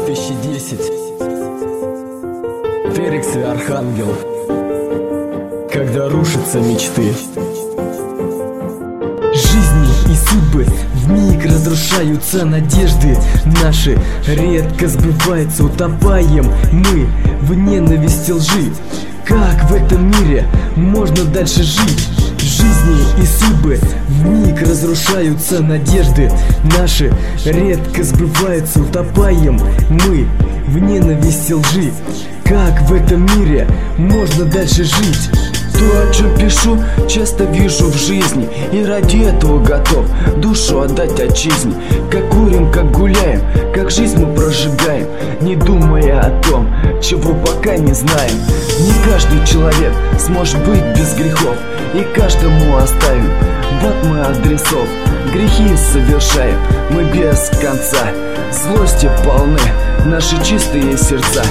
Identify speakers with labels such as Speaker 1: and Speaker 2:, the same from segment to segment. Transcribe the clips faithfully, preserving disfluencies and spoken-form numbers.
Speaker 1: тысячи десять. Терекс и Архангел. Когда рушатся мечты. Жизни и судьбы вмиг разрушаются, надежды наши редко сбываются. Утопаем мы в ненависти, лжи. Как в этом мире можно дальше жить? Жизни и судьбы вмиг разрушаются, надежды наши редко сбываются. Утопаем мы в ненависти, лжи. Как в этом мире можно дальше жить?
Speaker 2: То, о чем пишу, часто вижу в жизни, и ради этого готов душу отдать отчизне. Как курим, как гуляем, как жизнь мы прожигаем, не думая о том, чего пока не знаем. Не каждый человек сможет быть без грехов, и каждому оставим вот мы адресов. Грехи совершаем мы без конца, злости полны наши чистые сердца.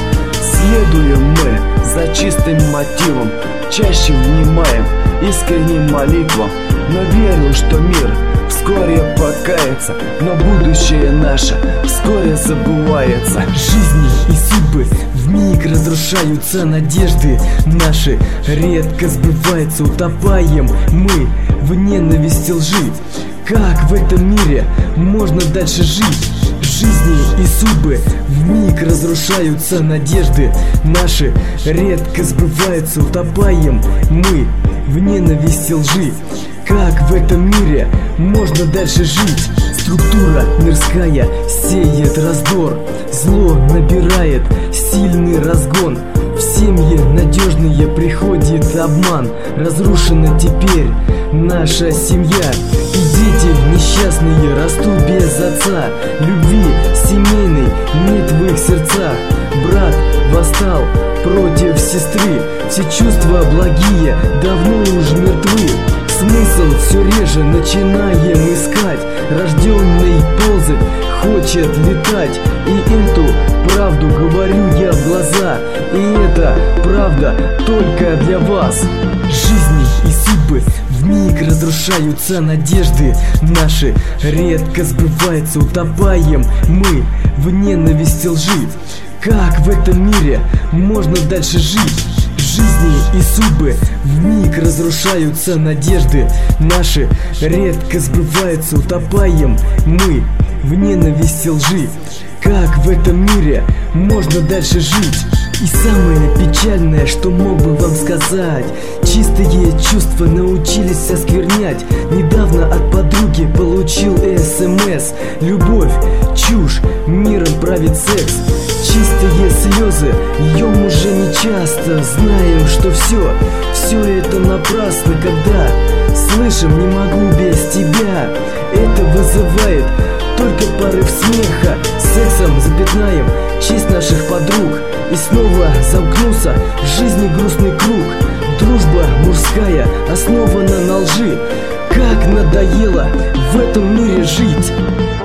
Speaker 2: Следуем мы за чистым мотивом, чаще внимаем искренним молитвам. Но верю, что мир вскоре покается, но будущее наше вскоре забывается.
Speaker 1: Жизни и судьбы вмиг разрушаются, надежды наши редко сбываются. Утопаем мы в ненависти, лжи. Как в этом мире можно дальше жить? Жизни и судьбы вмиг разрушаются, надежды наши редко сбываются. Утопаем мы в ненависти, лжи. Как в этом мире можно дальше жить? Структура мирская сеет раздор, зло набирает сильный разгон. В семьи надежные приходит обман, разрушена теперь наша семья. И дети несчастные растут без отца, любви семейной нет в их сердцах. Брат восстал против сестры, все чувства благие давно уже мертвы. Смысл все реже начинаем искать, рожденный ползать хочет летать. И эту правду говорю я в глаза, и это правда только для вас. Жизни и судьбы вмиг разрушаются, надежды наши редко сбываются. Утопаем мы в ненависти, лжи. Как в этом мире можно дальше жить? Жизни и судьбы вмиг разрушаются, надежды наши редко сбываются. Утопаем мы в ненависти, лжи. Как в этом мире можно дальше жить? И самое печальное, что мог бы вам сказать, чистые чувства научились осквернять. Недавно от подруги получил СМС: любовь, чушь, миром правит секс. Чистые слезы льем уже не часто, знаем, что все, все это напрасно. Когда слышим: не могу без тебя, это вызывает только порыв смеха. Сексом запятнаем честь наших подруг, и снова замкнулся в жизни грустный круг. Дружба мужская основана на лжи. Как надоело в этом мире жить.